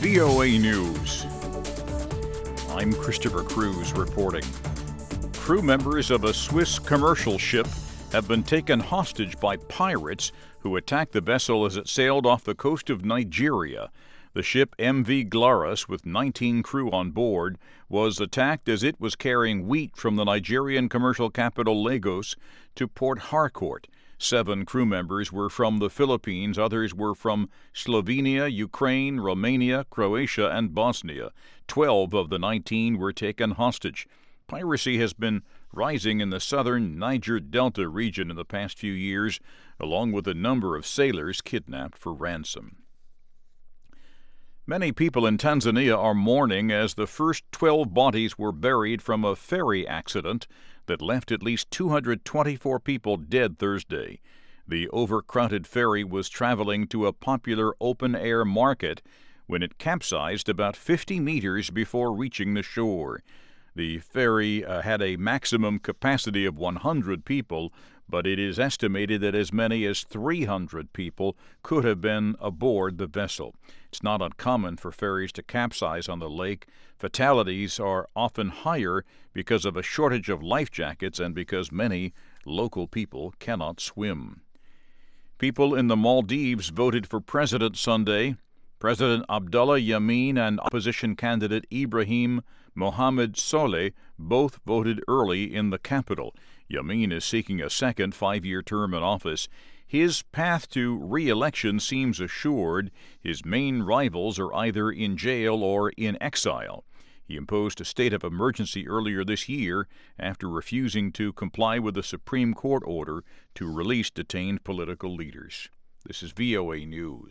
VOA News. I'm Christopher Cruz reporting. Crew members of a Swiss commercial ship have been taken hostage by pirates who attacked the vessel as it sailed off the coast of Nigeria. The ship MV Glarus, with 19 crew on board, was attacked as it was carrying wheat from the Nigerian commercial capital Lagos to Port Harcourt. 7 crew members were from the Philippines, others were from Slovenia, Ukraine, Romania, Croatia, and Bosnia. 12 of the 19 were taken hostage. Piracy has been rising in the southern Niger Delta region in the past few years, along with a number of sailors kidnapped for ransom. Many people in Tanzania are mourning as the first 12 bodies were buried from a ferry accident that left at least 224 people dead Thursday. The overcrowded ferry was traveling to a popular open-air market when it capsized about 50 meters before reaching the shore. The ferry had a maximum capacity of 100 people, but it is estimated that as many as 300 people could have been aboard the vessel. It's not uncommon for ferries to capsize on the lake. Fatalities are often higher because of a shortage of life jackets and because many local people cannot swim. People in the Maldives voted for president Sunday. President Abdullah Yameen and opposition candidate Ibrahim Mohamed Soleh both voted early in the capital. Yameen is seeking a second 5-year term in office. His path to re-election seems assured. His main rivals are either in jail or in exile. He imposed a state of emergency earlier this year after refusing to comply with a Supreme Court order to release detained political leaders. This is VOA News.